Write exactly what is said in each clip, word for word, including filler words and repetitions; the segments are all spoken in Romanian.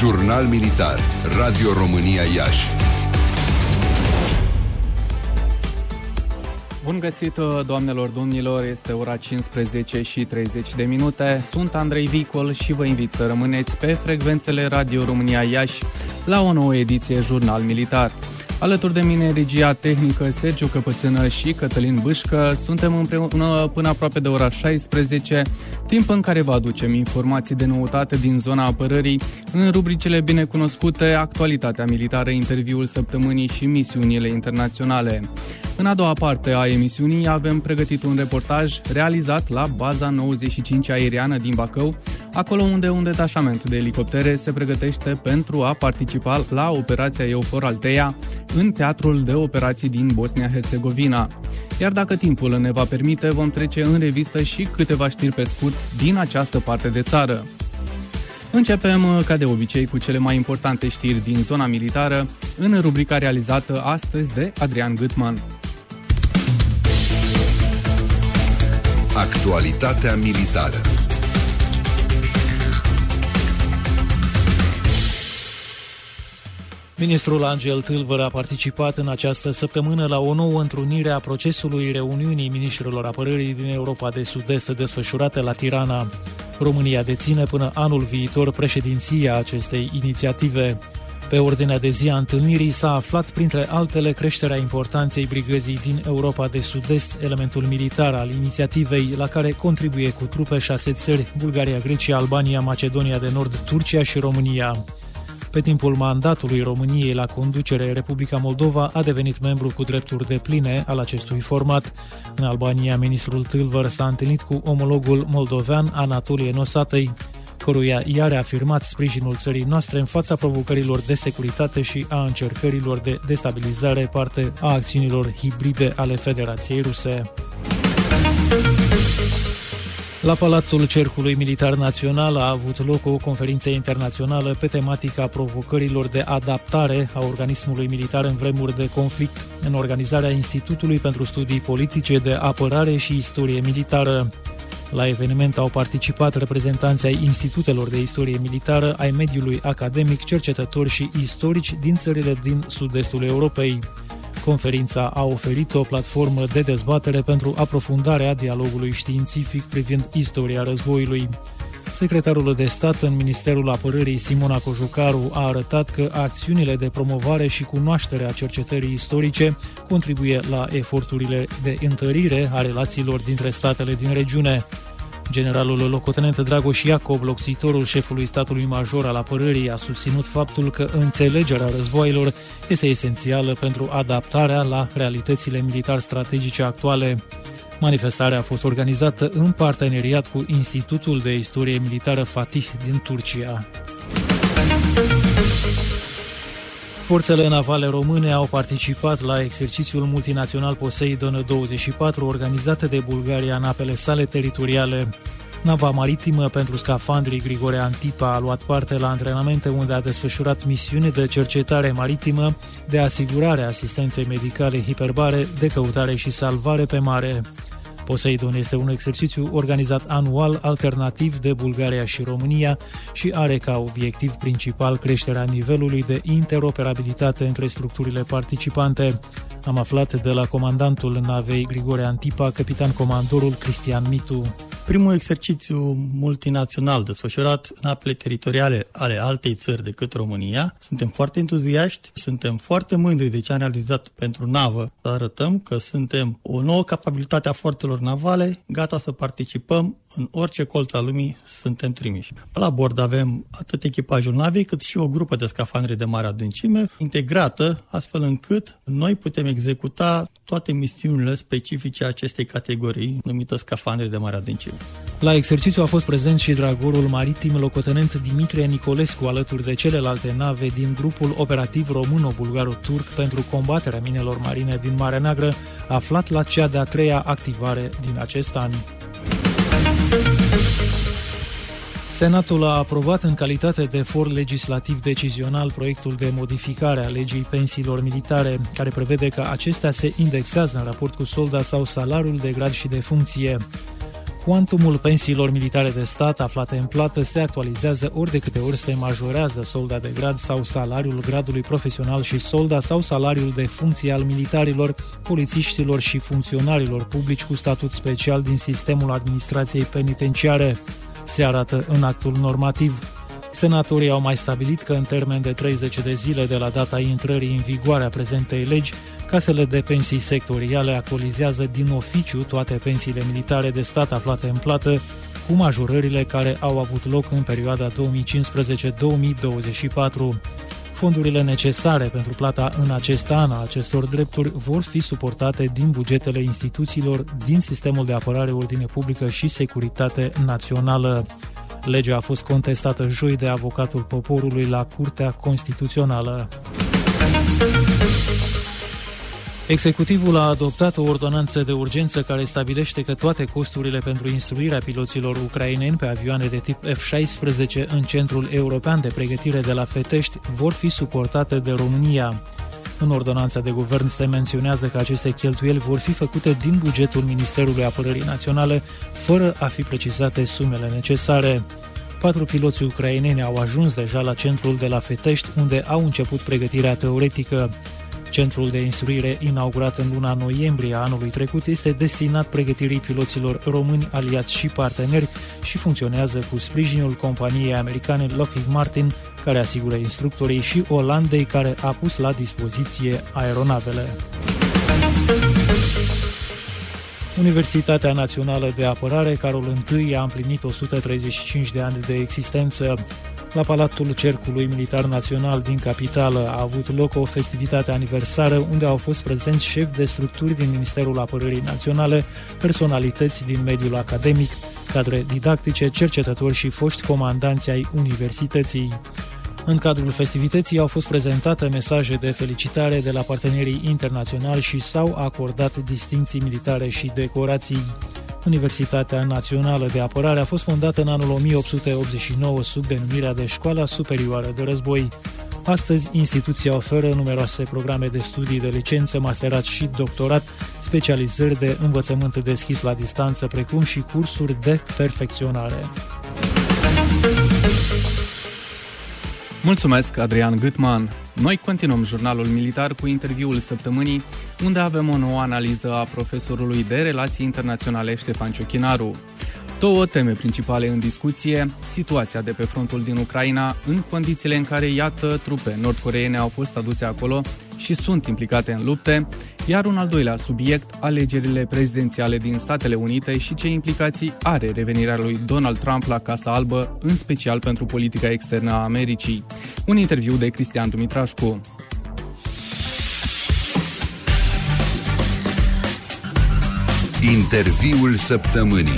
Jurnal Militar, Radio România Iași. Bun găsit, doamnelor, domnilor, este ora cincisprezece și treizeci de minute. Sunt Andrei Vicol și vă invit să rămâneți pe frecvențele Radio România Iași la o nouă ediție Jurnal Militar. Alături de mine, regia tehnică Sergiu Căpățână și Cătălin Bâșcă. Suntem împreună până aproape de ora șaisprezece, timp în care vă aducem informații de noutate din zona apărării, în rubricile binecunoscute Actualitatea militară, Interviul săptămânii și Misiunile internaționale. În a doua parte a emisiunii avem pregătit un reportaj realizat la baza nouăzeci și cinci aeriană din Bacău, acolo unde un detașament de elicoptere se pregătește pentru a participa la operația EUFOR Althea în teatrul de operații din Bosnia-Herzegovina. Iar dacă timpul ne va permite, vom trece în revistă și câteva știri pe scurt din această parte de țară. Începem, ca de obicei, cu cele mai importante știri din zona militară, în rubrica realizată astăzi de Adrian Gâtman. Actualitatea militară. Ministrul Angel Tâlvăr a participat în această săptămână la o nouă întrunire a procesului reuniunii ministrilor apărării din Europa de Sud-Est desfășurate la Tirana. România deține până anul viitor președinția acestei inițiative. Pe ordinea de zi a întâlnirii s-a aflat, printre altele, creșterea importanței brigăzii din Europa de Sud-Est, elementul militar al inițiativei, la care contribuie cu trupe șase țări: Bulgaria, Grecia, Albania, Macedonia de Nord, Turcia și România. Pe timpul mandatului României la conducere, Republica Moldova a devenit membru cu drepturi depline al acestui format. În Albania, ministrul Tâlvăr s-a întâlnit cu omologul moldovean Anatolie Nosatăi, căruia i-a reafirmat sprijinul țării noastre în fața provocărilor de securitate și a încercărilor de destabilizare, parte a acțiunilor hibride ale Federației Ruse. La Palatul Cercului Militar Național a avut loc o conferință internațională pe tematica provocărilor de adaptare a organismului militar în vremuri de conflict, în organizarea Institutului pentru Studii Politice de Apărare și Istorie Militară. La eveniment au participat reprezentanții ai institutelor de istorie militară, ai mediului academic, cercetători și istorici din țările din sud-estul Europei. Conferința a oferit o platformă de dezbatere pentru aprofundarea dialogului științific privind istoria războiului. Secretarul de stat în Ministerul Apărării, Simona Cojucaru, a arătat că acțiunile de promovare și cunoaștere a cercetării istorice contribuie la eforturile de întărire a relațiilor dintre statele din regiune. Generalul locotenent Dragoș Iacov, locțitorul șefului statului major al apărării, a susținut faptul că înțelegerea războaielor este esențială pentru adaptarea la realitățile militar-strategice actuale. Manifestarea a fost organizată în parteneriat cu Institutul de Istorie Militară Fatih din Turcia. Forțele navale române au participat la exercițiul multinațional Poseidon douăzeci și patru organizat de Bulgaria în apele sale teritoriale. Nava maritimă pentru scafandrii Grigore Antipa a luat parte la antrenamente unde a desfășurat misiuni de cercetare maritimă, de asigurare a asistenței medicale hiperbare, de căutare și salvare pe mare. Poseidon este un exercițiu organizat anual alternativ de Bulgaria și România și are ca obiectiv principal creșterea nivelului de interoperabilitate între structurile participante. Am aflat de la comandantul navei Grigore Antipa, capitan comandorul Cristian Mitu. Primul exercițiu multinațional desfășurat în apele teritoriale ale altei țări decât România. Suntem foarte entuziaști, suntem foarte mândri de ce am realizat pentru navă. Să arătăm că suntem o nouă capabilitate a forțelor navale, gata să participăm în orice colț al lumii, suntem trimiși. La bord avem atât echipajul navei, cât și o grupă de scafandre de mare adâncime, integrată, astfel încât noi putem executa toate misiunile specifice acestei categorii, numită scafandre de mare adâncime. La exercițiu a fost prezent și dragorul maritim locotenent Dimitrie Nicolescu, alături de celelalte nave din grupul operativ româno-bulgaro-turc pentru combaterea minelor marine din Marea Neagră, aflat la cea de-a treia activare din acest an. Senatul a aprobat în calitate de for legislativ decizional proiectul de modificare a legii pensiilor militare, care prevede că acestea se indexează în raport cu solda sau salariul de grad și de funcție. Cuantumul pensiilor militare de stat aflate în plată se actualizează ori de câte ori se majorează solda de grad sau salariul gradului profesional și solda sau salariul de funcție al militarilor, polițiștilor și funcționarilor publici cu statut special din sistemul administrației penitenciare. Se arată în actul normativ. Senatorii au mai stabilit că în termen de treizeci de zile de la data intrării în vigoare a prezentei legi, casele de pensii sectoriale actualizează din oficiu toate pensiile militare de stat aflate în plată, cu majorările care au avut loc în perioada două mii cincisprezece - două mii douăzeci și patru. Fondurile necesare pentru plata în acest an a acestor drepturi vor fi suportate din bugetele instituțiilor din sistemul de apărare, ordine publică și securitate națională. Legea a fost contestată joi de avocatul poporului la Curtea Constituțională. Executivul a adoptat o ordonanță de urgență care stabilește că toate costurile pentru instruirea piloților ucraineni pe avioane de tip F șaisprezece în Centrul European de Pregătire de la Fetești vor fi suportate de România. În ordonanța de guvern se menționează că aceste cheltuieli vor fi făcute din bugetul Ministerului Apărării Naționale, fără a fi precizate sumele necesare. Patru piloți ucraineni au ajuns deja la centrul de la Fetești, unde au început pregătirea teoretică. Centrul de instruire, inaugurat în luna noiembrie a anului trecut, este destinat pregătirii piloților români, aliați și parteneri și funcționează cu sprijinul companiei americane Lockheed Martin, care asigură instructorii, și Olandei, care a pus la dispoziție aeronavele. Universitatea Națională de Apărare Carol I a împlinit o sută treizeci și cinci de ani de existență. La Palatul Cercului Militar Național din capitală a avut loc o festivitate aniversară unde au fost prezenți șefi de structuri din Ministerul Apărării Naționale, personalități din mediul academic, cadre didactice, cercetători și foști comandanți ai universității. În cadrul festivității au fost prezentate mesaje de felicitare de la partenerii internaționali și s-au acordat distincții militare și decorații. Universitatea Națională de Apărare a fost fondată în anul o mie opt sute optzeci și nouă sub denumirea de Școala Superioară de Război. Astăzi, instituția oferă numeroase programe de studii de licență, masterat și doctorat, specializări de învățământ deschis la distanță, precum și cursuri de perfecționare. Mulțumesc, Adrian Gutman. Noi continuăm jurnalul militar cu interviul săptămânii, unde avem o nouă analiză a profesorului de relații internaționale Ștefan Ciochinaru. Două teme principale în discuție: situația de pe frontul din Ucraina, în condițiile în care, iată, trupe nord-coreene au fost aduse acolo și sunt implicate în lupte, iar un al doilea subiect, alegerile prezidențiale din Statele Unite și ce implicații are revenirea lui Donald Trump la Casa Albă, în special pentru politica externă a Americii. Un interviu de Cristian Dumitrașcu. Interviul săptămânii.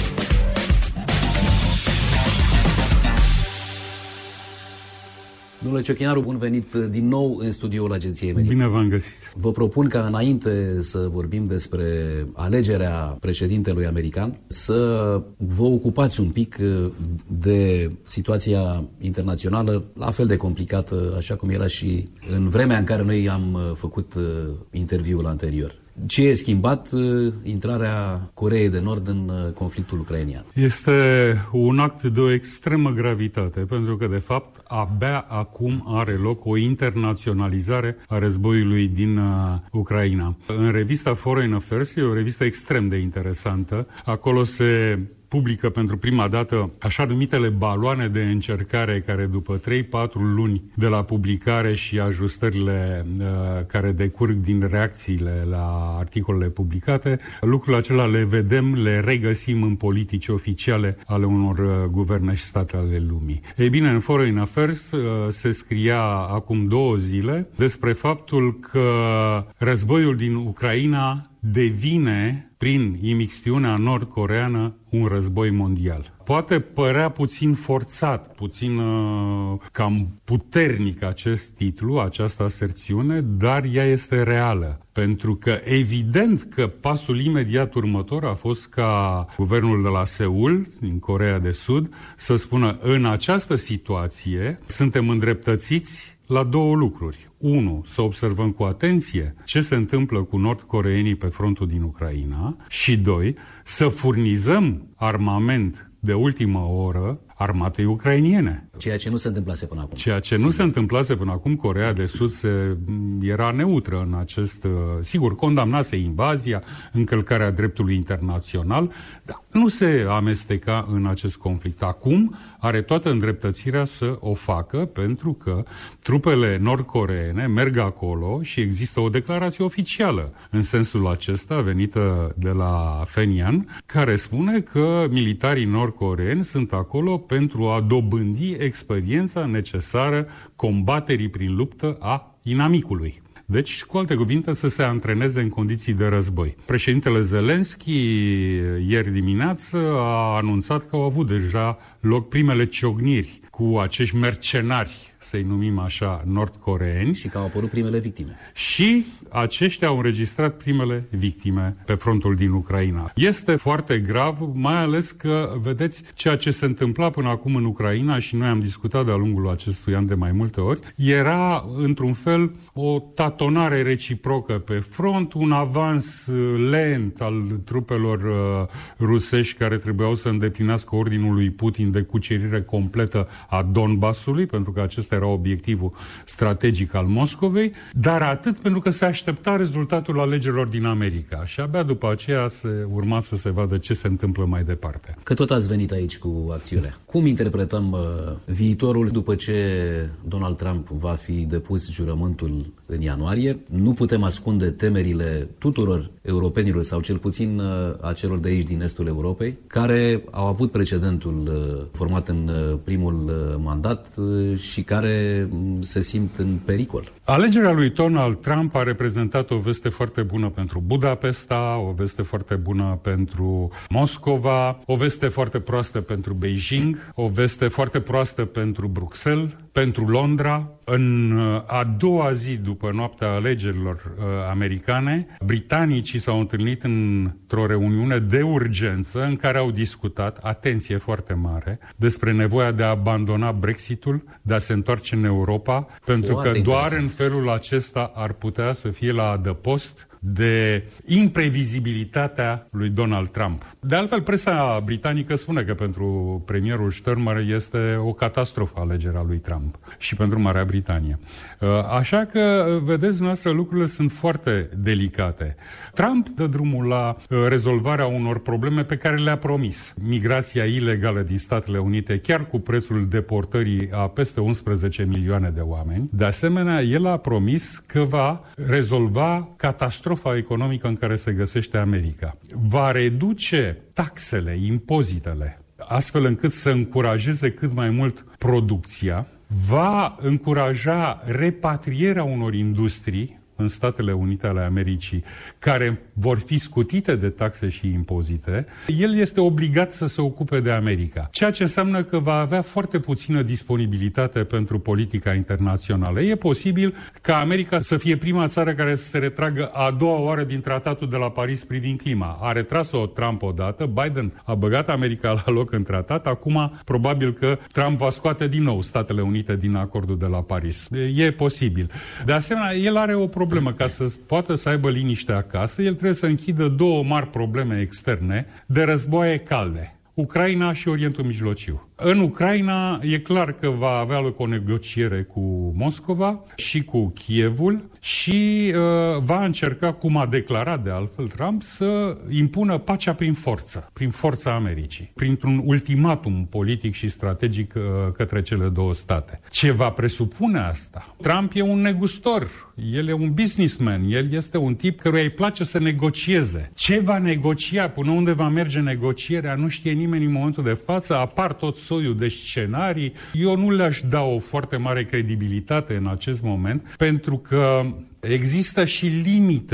Domnule Ciochinaru, bun venit din nou în studioul Agenției Medice. Bine v-am găsit. Vă propun ca înainte să vorbim despre alegerea președintelui american, să vă ocupați un pic de situația internațională, la fel de complicată, așa cum era și în vremea în care noi am făcut interviul anterior. Ce e schimbat intrarea Coreei de Nord în conflictul ucrainian? Este un act de o extremă gravitate, pentru că, de fapt, abia acum are loc o internaționalizare a războiului din uh, Ucraina. În revista Foreign Affairs, e o revistă extrem de interesantă. Acolo se publică pentru prima dată așa numitele baloane de încercare, care după trei patru luni de la publicare și ajustările uh, care decurg din reacțiile la articolele publicate, lucrul acela le vedem, le regăsim în politici oficiale ale unor uh, guverne și state ale lumii. Ei bine, în Foreign Affairs uh, se scria acum două zile despre faptul că războiul din Ucraina devine, prin imixtiunea nord-coreeană, un război mondial. Poate părea puțin forțat, puțin uh, cam puternic acest titlu, această aserțiune, dar ea este reală. Pentru că evident că pasul imediat următor a fost ca guvernul de la Seul, din Coreea de Sud, să spună: în această situație suntem îndreptățiți la două lucruri. Unu, să observăm cu atenție ce se întâmplă cu nord-coreenii pe frontul din Ucraina și doi, să furnizăm armament de ultimă oră armatei ucrainiene. Ceea ce nu se întâmplase până acum. Ceea ce nu sigur. se întâmplase până acum. Coreea de Sud se, era neutră în acest... Sigur, condamnase invazia, încălcarea dreptului internațional, dar nu se amesteca în acest conflict. Acum are toată îndreptățirea să o facă, pentru că trupele nord-coreene merg acolo și există o declarație oficială în sensul acesta, venită de la Pyongyang, care spune că militarii nord-coreeni sunt acolo pentru a dobândi experiența necesară combaterii prin luptă a inamicului. Deci, cu alte cuvinte, să se antreneze în condiții de război. Președintele Zelenski ieri dimineață a anunțat că au avut deja loc primele ciocniri cu acești mercenari, să-i numim așa, nord-coreeni. Și că au apărut primele victime. Și aceștia au înregistrat primele victime pe frontul din Ucraina. Este foarte grav, mai ales că, vedeți, ceea ce se întâmpla până acum în Ucraina, și noi am discutat de-a lungul acestui an de mai multe ori, era, într-un fel, o tatonare reciprocă pe front, un avans lent al trupelor uh, rusești care trebuiau să îndeplinească ordinul lui Putin de cucerire completă a Donbasului, pentru că acesta era obiectivul strategic al Moscovei, dar atât pentru că se aștepta rezultatul alegerilor din America și abia după aceea se urma să se vadă ce se întâmplă mai departe. Că tot ați venit aici cu acțiunea. Cum interpretăm uh, viitorul după ce Donald Trump va fi depus jurământul în ianuarie? Nu putem ascunde temerile tuturor europenilor, sau cel puțin uh, a celor de aici din estul Europei, care au avut precedentul uh, format în uh, primul uh, mandat uh, și care se simt în pericol. Alegerea lui Donald Trump a reprezentat o veste foarte bună pentru Budapesta, o veste foarte bună pentru Moscova, o veste foarte proastă pentru Beijing, o veste foarte proastă pentru Bruxelles, pentru Londra. În a doua zi după noaptea alegerilor uh, americane, britanicii s-au întâlnit într-o reuniune de urgență în care au discutat, atenție foarte mare, despre nevoia de a abandona Brexitul, de a se întoarce în Europa, pentru că doar în felul acesta ar putea să fie la adăpost de imprevizibilitatea lui Donald Trump. De altfel, presa britanică spune că pentru premierul Starmer este o catastrofă alegerea lui Trump și pentru Marea Britanie. Așa că, vedeți, noastre lucrurile sunt foarte delicate. Trump dă drumul la rezolvarea unor probleme pe care le-a promis. Migrația ilegală din Statele Unite, chiar cu prețul deportării a peste unsprezece milioane de oameni. De asemenea, el a promis că va rezolva catastrofa economică în care se găsește America. Va reduce taxele, impozitele, astfel încât să încurajeze cât mai mult producția, va încuraja repatrierea unor industrii în Statele Unite ale Americii, care vor fi scutite de taxe și impozite, el este obligat să se ocupe de America. Ceea ce înseamnă că va avea foarte puțină disponibilitate pentru politica internațională. E posibil ca America să fie prima țară care să se retragă a doua oară din tratatul de la Paris privind clima. A retras-o Trump odată, Biden a băgat America la loc în tratat, acum probabil că Trump va scoate din nou Statele Unite din acordul de la Paris. E posibil. De asemenea, el are o problemă. Ca să poată să aibă liniște acasă, el trebuie să închidă două mari probleme externe de războaie calde. Ucraina și Orientul Mijlociu. În Ucraina e clar că va avea loc o negociere cu Moscova și cu Kievul și uh, va încerca, cum a declarat de altfel Trump, să impună pacea prin forță, prin forța Americii, printr-un ultimatum politic și strategic uh, către cele două state. Ce va presupune asta? Trump e un negustor, el e un businessman, el este un tip căruia îi place să negocieze. Ce va negocia, până unde va merge negocierea, nu știe nimeni în momentul de față, apar tot soiul de scenarii. Eu nu le-aș da o foarte mare credibilitate în acest moment, pentru că există și limite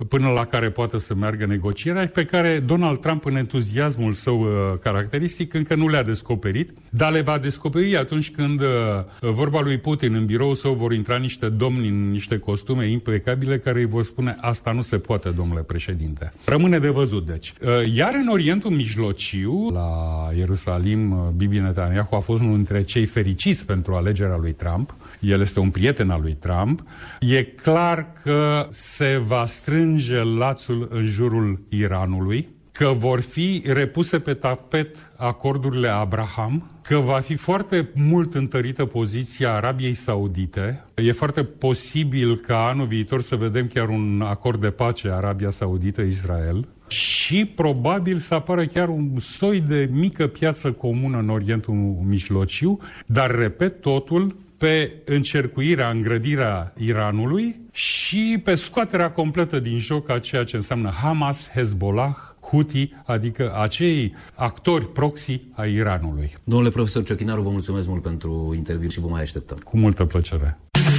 până la care poate să meargă negocierea, pe care Donald Trump, în entuziasmul său caracteristic, încă nu le-a descoperit, dar le va descoperi atunci când vorba lui Putin în biroul său vor intra niște domni în niște costume impecabile care îi vor spune: asta nu se poate, domnule președinte. Rămâne de văzut, deci. Iar în Orientul Mijlociu, la Ierusalim, Bibi Netanyahu a fost unul dintre cei fericiți pentru alegerea lui Trump. El este un prieten al lui Trump. E clar că se va strânge lațul în jurul Iranului, că vor fi repuse pe tapet acordurile Abraham, că va fi foarte mult întărită poziția Arabiei Saudite. E foarte posibil ca anul viitor să vedem chiar un acord de pace Arabia Saudită-Israel și probabil să apară chiar un soi de mică piață comună în Orientul Mijlociu, dar, repet, totul pe încercuirea, îngrădirea Iranului și pe scoaterea completă din joc a ceea ce înseamnă Hamas, Hezbollah, Houthi, adică acei actori proxy ai Iranului. Domnule profesor Ciochinaru, vă mulțumesc mult pentru interviu și vă mai așteptăm. Cu multă plăcere.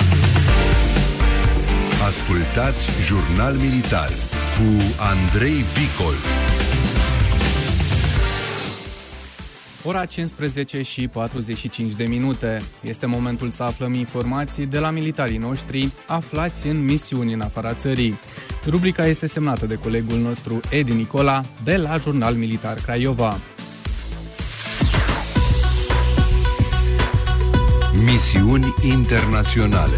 Ascultați Jurnal Militar cu Andrei Vicol. Ora cincisprezece și patruzeci și cinci de minute. Este momentul să aflăm informații de la militarii noștri aflați în misiuni în afara țării. Rubrica este semnată de colegul nostru Edi Nicola de la Jurnal Militar Craiova. Misiuni internaționale.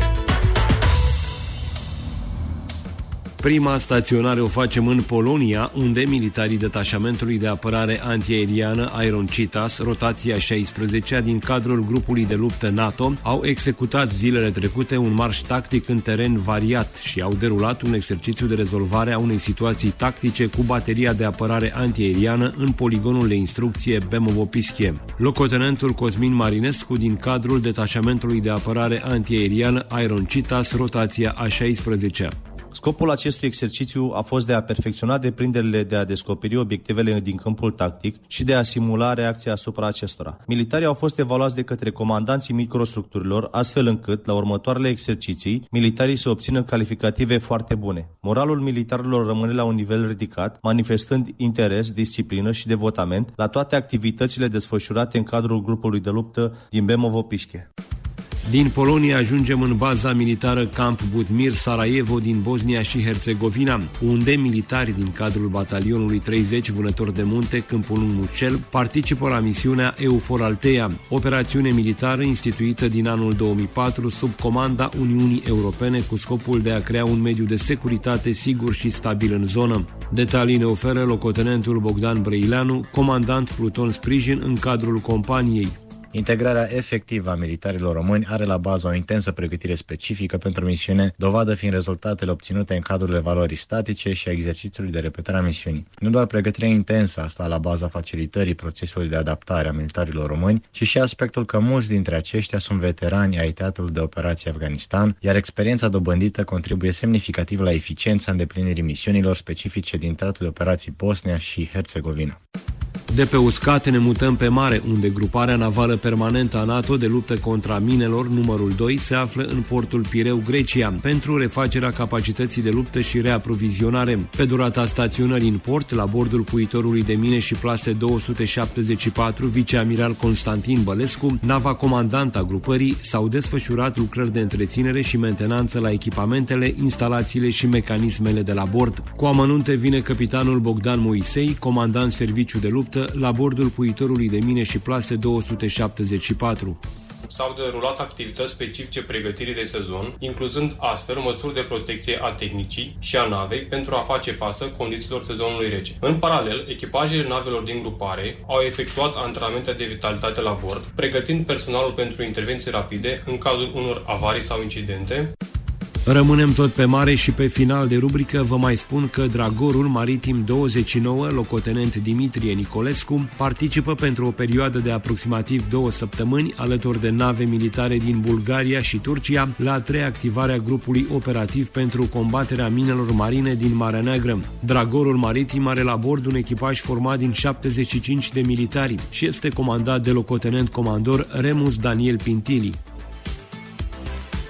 Prima staționare o facem în Polonia, unde militarii detașamentului de apărare antiaeriană Iron Cheetahs, rotația șaisprezecea din cadrul grupului de luptă NATO, au executat zilele trecute un marș tactic în teren variat și au derulat un exercițiu de rezolvare a unei situații tactice cu bateria de apărare antiaeriană în poligonul de instrucție Bemovo-Pischie. Locotenentul Cosmin Marinescu din cadrul detașamentului de apărare antiaeriană Iron Cheetahs, rotația a șaisprezecea. Scopul acestui exercițiu a fost de a perfecționa deprinderile de a descoperi obiectivele din câmpul tactic și de a simula reacția asupra acestora. Militarii au fost evaluați de către comandanții microstructurilor, astfel încât, la următoarele exerciții, militarii să obțină calificative foarte bune. Moralul militarilor rămâne la un nivel ridicat, manifestând interes, disciplină și devotament la toate activitățile desfășurate în cadrul grupului de luptă din Bemovo-Pischie. Din Polonia ajungem în baza militară Camp Budmir Sarajevo din Bosnia și Herțegovina, unde militari din cadrul batalionului treizeci Vânători de Munte Câmpul Mucel participă la misiunea EUFOR Althea, operațiune militară instituită din anul două mii patru sub comanda Uniunii Europene cu scopul de a crea un mediu de securitate sigur și stabil în zonă. Detalii ne oferă locotenentul Bogdan Brăileanu, comandant pluton sprijin în cadrul companiei. Integrarea efectivă a militarilor români are la bază o intensă pregătire specifică pentru misiune, dovadă fiind rezultatele obținute în cadrul evaluării statice și a exercițiului de repetare a misiunii. Nu doar pregătirea intensă a stat la baza facilitării procesului de adaptare a militarilor români, ci și aspectul că mulți dintre aceștia sunt veterani ai teatrului de operații Afganistan, iar experiența dobândită contribuie semnificativ la eficiența îndeplinirii misiunilor specifice din teatrul de operații Bosnia și Herțegovina. De pe uscat ne mutăm pe mare, unde gruparea navală permanentă a NATO de luptă contra minelor numărul doi se află în portul Pireu, Grecia, pentru refacerea capacității de luptă și reaprovizionare. Pe durata staționării în port, la bordul puitorului de mine și plase două sute șaptezeci și patru, viceamiral Constantin Bălescu, nava comandant a grupării, s-au desfășurat lucrări de întreținere și mentenanță la echipamentele, instalațiile și mecanismele de la bord. Cu amănunte vine capitanul Bogdan Moisei, comandant serviciu de luptă, la bordul puitorului de mine și plase două sute șaptezeci și patru. S-au derulat activități specifice pregătirii de sezon, incluzând astfel măsuri de protecție a tehnicii și a navei pentru a face față condițiilor sezonului rece. În paralel, echipajele navelor din grupare au efectuat antrenamente de vitalitate la bord, pregătind personalul pentru intervenții rapide în cazul unor avarii sau incidente. Rămânem tot pe mare și pe final de rubrică vă mai spun că Dragorul Maritim douăzeci și nouă, locotenent Dimitrie Nicolescu, participă pentru o perioadă de aproximativ două săptămâni alături de nave militare din Bulgaria și Turcia la reactivarea grupului operativ pentru combaterea minelor marine din Marea Neagră. Dragorul Maritim are la bord un echipaj format din șaptezeci și cinci de militari și este comandat de locotenent comandor Remus Daniel Pintili.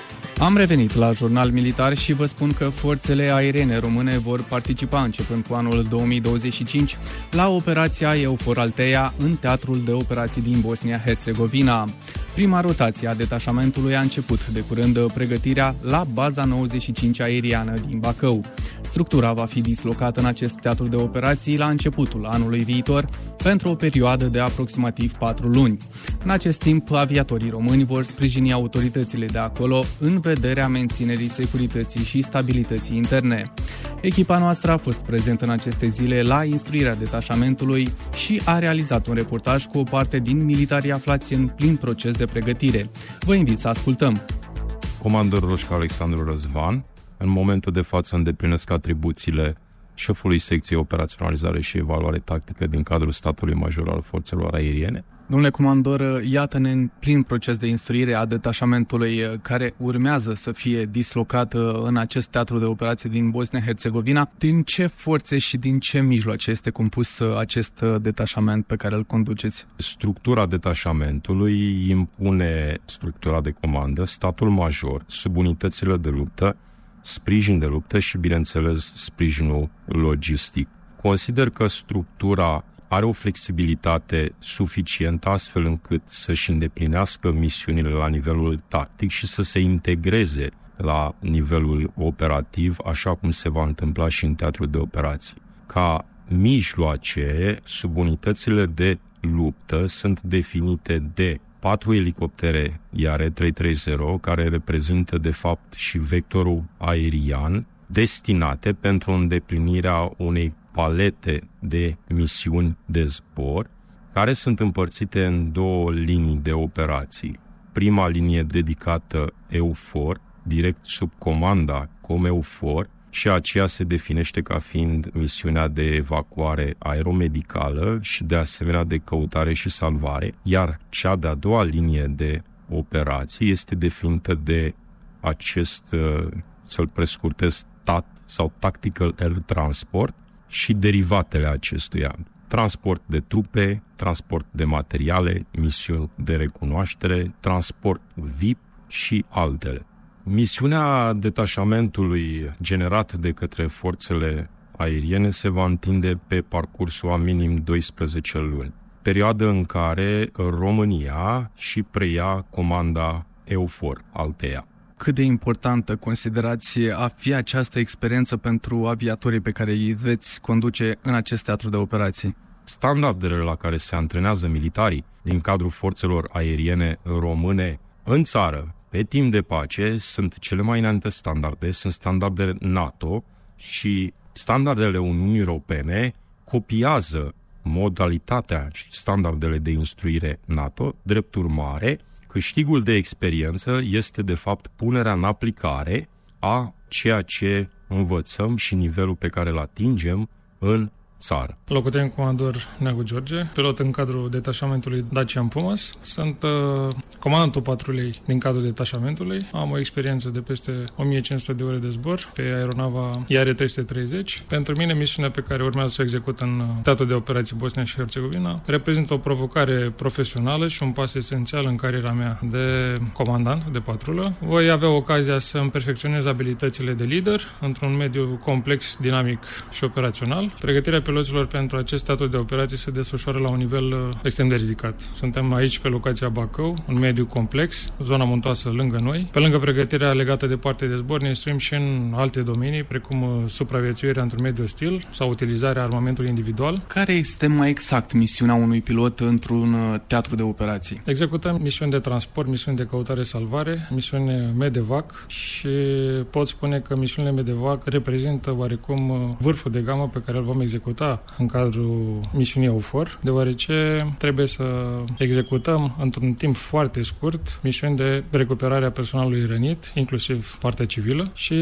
Am revenit la Jurnal Militar și vă spun că forțele aeriene române vor participa începând cu anul două mii douăzeci și cinci la operația EUFOR Althea în Teatrul de Operații din Bosnia-Herzegovina. Prima rotație a detașamentului a început de curând pregătirea la baza nouăzeci și cinci aeriană din Bacău. Structura va fi dislocată în acest teatru de operații la începutul anului viitor pentru o perioadă de aproximativ patru luni. În acest timp, aviatorii români vor sprijini autoritățile de acolo în vederea menținerii securității și stabilității interne. Echipa noastră a fost prezentă în aceste zile la instruirea detașamentului și a realizat un reportaj cu o parte din militarii aflați în plin proces de pregătire. Vă invit să ascultăm. Comandorul Roșca Alexandru Răzvan, în momentul de față îndeplinesc atribuțiile șefului secției operaționalizare și evaluare tactică din cadrul statului major al forțelor aeriene. Domnule comandor, iată-ne în plin proces de instruire a detașamentului care urmează să fie dislocat în acest teatru de operații din Bosnia-Herzegovina. Din ce forțe și din ce mijloace este compus acest detașament pe care îl conduceți? Structura detașamentului impune structura de comandă, statul major, subunitățile de luptă, sprijin de luptă și, bineînțeles, sprijinul logistic. Consider că structura are o flexibilitate suficientă astfel încât să-și îndeplinească misiunile la nivelul tactic și să se integreze la nivelul operativ, așa cum se va întâmpla și în teatrul de operații. Ca mijloace, subunitățile de luptă sunt definite de patru elicoptere I A R trei sute treizeci, care reprezintă de fapt și vectorul aerian, destinate pentru îndeplinirea unei palete de misiuni de zbor, care sunt împărțite în două linii de operații. Prima linie dedicată EUFOR, direct sub comanda COMEUFOR, și aceea se definește ca fiind misiunea de evacuare aeromedicală și de asemenea de căutare și salvare, iar cea de-a doua linie de operații este definită de acest, să-l prescurtez, T A T sau Tactical Air Transport și derivatele acestuia. Transport de trupe, transport de materiale, misiuni de recunoaștere, transport V I P și altele. Misiunea detașamentului generat de către forțele aeriene se va întinde pe parcursul a minim doisprezece luni, perioadă în care România și preia comanda EUFOR Althea. Cât de importantă considerați a fi această experiență pentru aviatorii pe care îi veți conduce în acest teatru de operații? Standardele la care se antrenează militarii din cadrul forțelor aeriene române în țară, pe timp de pace, sunt cele mai înalte standarde, sunt standardele NATO și standardele Uniunii Europene copiază modalitatea și standardele de instruire NATO. Drept urmare, câștigul de experiență este de fapt punerea în aplicare a ceea ce învățăm și nivelul pe care îl atingem în țară. Locotenent comandor Neagu George, pilot în cadrul detașamentului Dacian Pumas. Sunt uh, comandantul patrulei din cadrul detașamentului. Am o experiență de peste o mie cinci sute de ore de zbor pe aeronava I A R trei sute treizeci. Pentru mine, misiunea pe care urmează să o execut în teatrul de operații Bosnia și Herzegovina reprezintă o provocare profesională și un pas esențial în cariera mea de comandant de patrulă. Voi avea ocazia să îmi perfecționez abilitățile de lider într-un mediu complex, dinamic și operațional. Pregătirea piloților pentru acest teatru de operații se desfășoară la un nivel extrem de ridicat. Suntem aici pe locația Bacău, un mediu complex, zona muntoasă lângă noi. Pe lângă pregătirea legată de partea de zbor, ne instruim și în alte domenii, precum supraviețuirea într-un mediu ostil sau utilizarea armamentului individual. Care este mai exact misiunea unui pilot într-un teatru de operații? Executăm misiuni de transport, misiuni de căutare-salvare, misiuni MEDEVAC și pot spune că misiunile MEDEVAC reprezintă oarecum vârful de gamă pe care îl vom executa în cadrul misiunii EUFOR, deoarece trebuie să executăm într-un timp foarte scurt misiuni de recuperare a personalului rănit, inclusiv partea civilă, și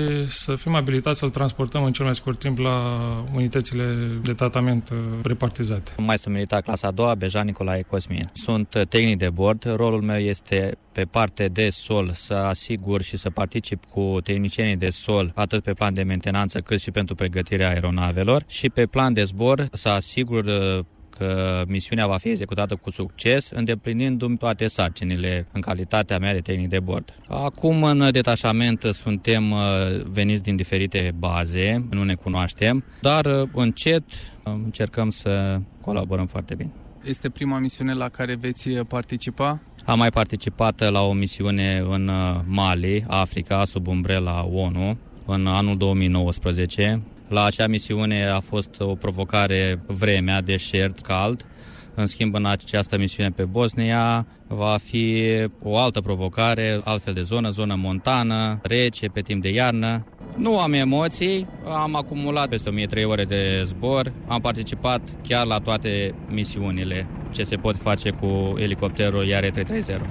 să fim abilitați să-l transportăm în cel mai scurt timp la unitățile de tratament repartizate. Maestru militar clasa a doua, Bejan Nicolae Cosmin. Sunt tehnic de bord. Rolul meu este pe parte de sol să asigur și să particip cu tehnicienii de sol atât pe plan de mentenanță cât și pentru pregătirea aeronavelor și pe plan de zbor să asigur că misiunea va fi executată cu succes, îndeplinindu-mi toate sarcinile în calitatea mea de tehnic de bord. Acum în detașament suntem veniți din diferite baze, nu ne cunoaștem, dar încet încercăm să colaborăm foarte bine. Este prima misiune la care veți participa? Am mai participat la o misiune în Mali, Africa, sub umbrela O N U, în anul două mii nouăsprezece. La acea misiune a fost o provocare vremea, deșert, cald. În schimb, în această misiune pe Bosnia va fi o altă provocare, altfel de zonă, zonă montană, rece, pe timp de iarnă. Nu am emoții, am acumulat peste o mie trei ore de zbor, am participat chiar la toate misiunile ce se pot face cu elicopterul I A R trei trei zero.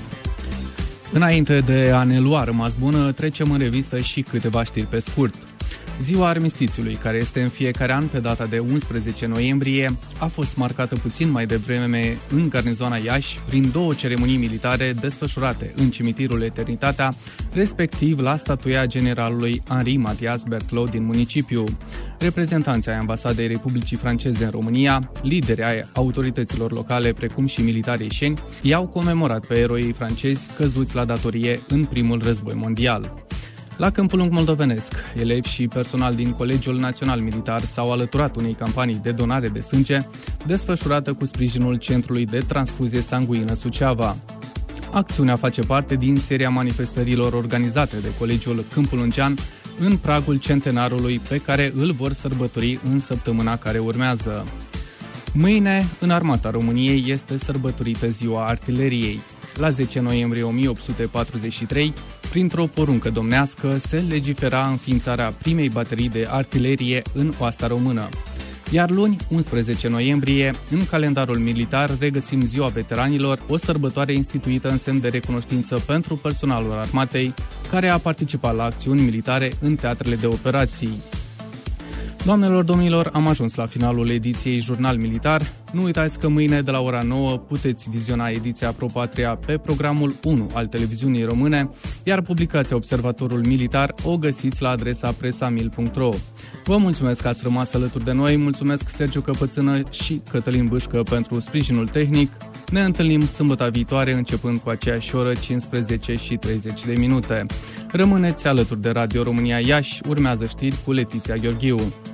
Înainte de a ne lua rămas bună, trecem în revistă și câteva știri pe scurt. Ziua Armistițiului, care este în fiecare an pe data de unsprezece noiembrie, a fost marcată puțin mai devreme în garnizoana Iași prin două ceremonii militare desfășurate în cimitirul Eternitatea, respectiv la statuia generalului Henri Mathias Berthelot din municipiu. Reprezentanții ai Ambasadei Republicii Franceze în România, lideri ai autorităților locale, precum și militari ieșeni, i-au comemorat pe eroii francezi căzuți la datorie în primul război mondial. La Câmpul Lung moldovenesc, elevi și personal din Colegiul Național Militar s-au alăturat unei campanii de donare de sânge, desfășurată cu sprijinul Centrului de Transfuzie Sanguină Suceava. Acțiunea face parte din seria manifestărilor organizate de Colegiul Câmpul Lungean în pragul centenarului pe care îl vor sărbători în săptămâna care urmează. Mâine, în Armata României, este sărbătorită Ziua Artileriei. La zece noiembrie o mie opt sute patruzeci și trei, printr-o poruncă domnească, se legifera înființarea primei baterii de artilerie în oasta română. Iar luni, unsprezece noiembrie, în calendarul militar regăsim Ziua Veteranilor, o sărbătoare instituită în semn de recunoștință pentru personalul armatei, care a participat la acțiuni militare în teatrele de operații. Doamnelor, domnilor, am ajuns la finalul ediției Jurnal Militar. Nu uitați că mâine de la ora nouă puteți viziona ediția Pro Patria pe programul unu al televiziunii române, iar publicația Observatorul Militar o găsiți la adresa presamil punct ro. Vă mulțumesc că ați rămas alături de noi, mulțumesc Sergiu Căpățână și Cătălin Bâșcă pentru sprijinul tehnic. Ne întâlnim sâmbătă viitoare începând cu aceeași oră, cincisprezece și treizeci de minute. Rămâneți alături de Radio România Iași, urmează știri cu Letiția Gheorghiu.